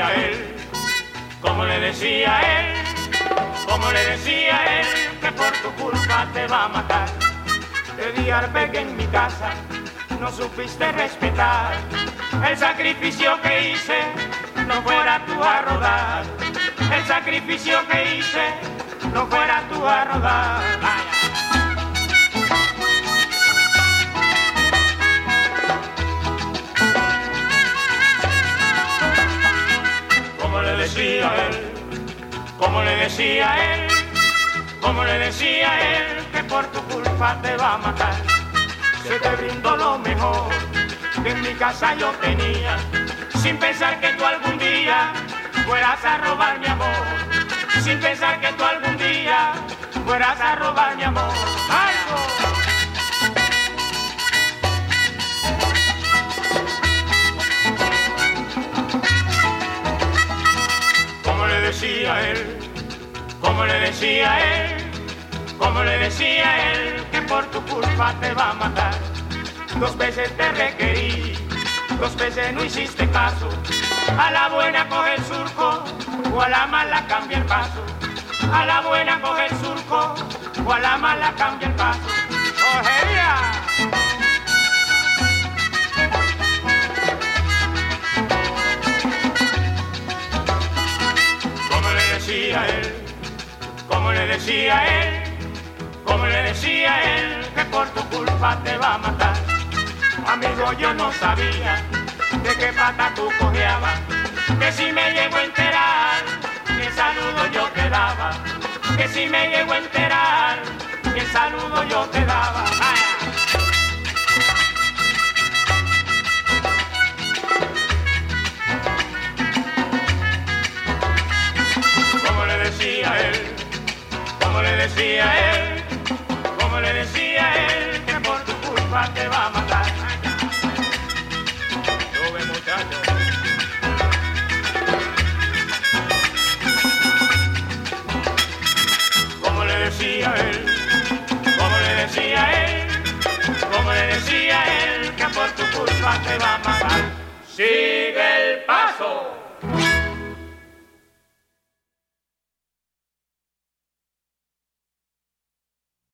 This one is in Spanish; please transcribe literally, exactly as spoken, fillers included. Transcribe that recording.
decía él, como le decía él, como le decía él, que por tu culpa te va a matar. Te di albergue en mi casa, no supiste respetar. El sacrificio que hice, no fuera tú a rodar. El sacrificio que hice, no fuera tú a rodar. Vaya. Como le decía él, como le decía él, como le decía él, que por tu culpa te va a matar. Se te brindó lo mejor que en mi casa yo tenía, sin pensar que tú algún día fueras a robar mi amor, sin pensar que tú algún día fueras a robar mi amor. ¡Algo! Como le decía él, como le decía él, como le decía él, que por tu culpa te va a matar. Dos veces te requerí, dos veces no hiciste caso. A la buena coge el surco, o a la mala cambia el paso. A la buena coge el surco, o a la mala cambia el paso. ¡Ojería! Como le decía él, como le decía él, como le decía él, que por tu culpa te va a matar. Amigo, yo no sabía de qué pata tú cojeabas, que si me llego a enterar, qué saludo yo te daba, que si me llego a enterar, qué saludo yo te daba. ¡Vaya! Como le decía él, como le decía él, como le decía él, que por tu culpa te va a matar. Sube, muchacho. Como le decía él, como le decía él, como le decía él, que por tu culpa te va a matar. Sigue el paso.